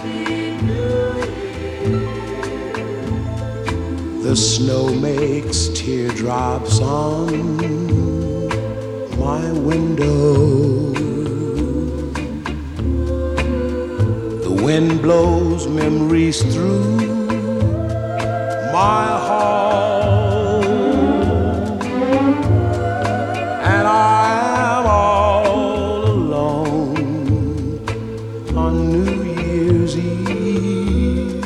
The snow makes teardrops on my window. The wind blows memories through my hall, and I am all alone on New Year's Eve,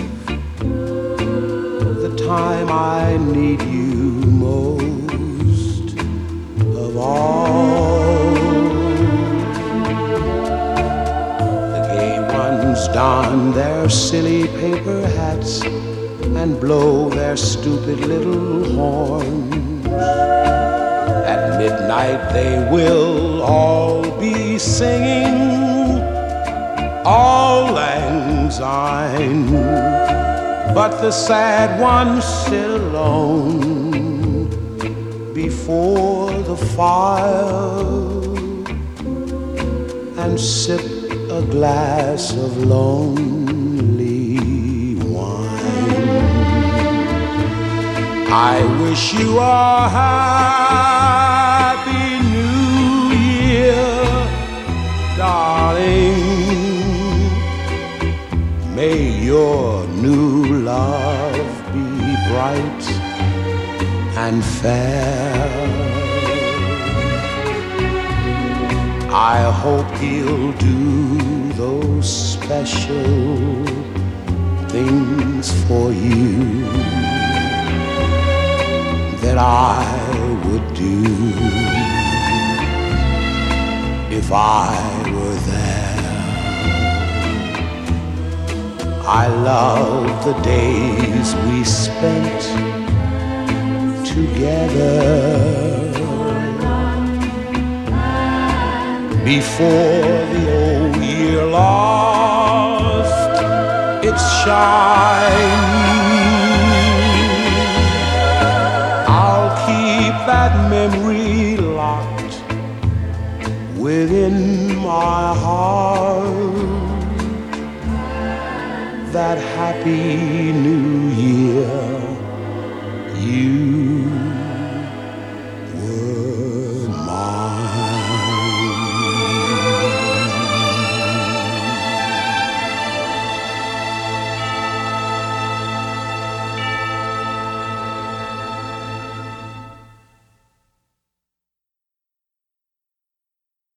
the time I need you most of all. The gay ones don their silly paper hats and blow their stupid little horns. At midnight they will all be singing Auld Lang Syne, but the sad ones sit alone before the fire and sip a glass of lonely wine. I wish you a happy new year, darling. May your new love be bright and fair. I hope he'll do those special things for you that I would do if I were there. I love the days we spent together before the old year lost its shine. I'll keep that memory locked within my heart, that happy new year you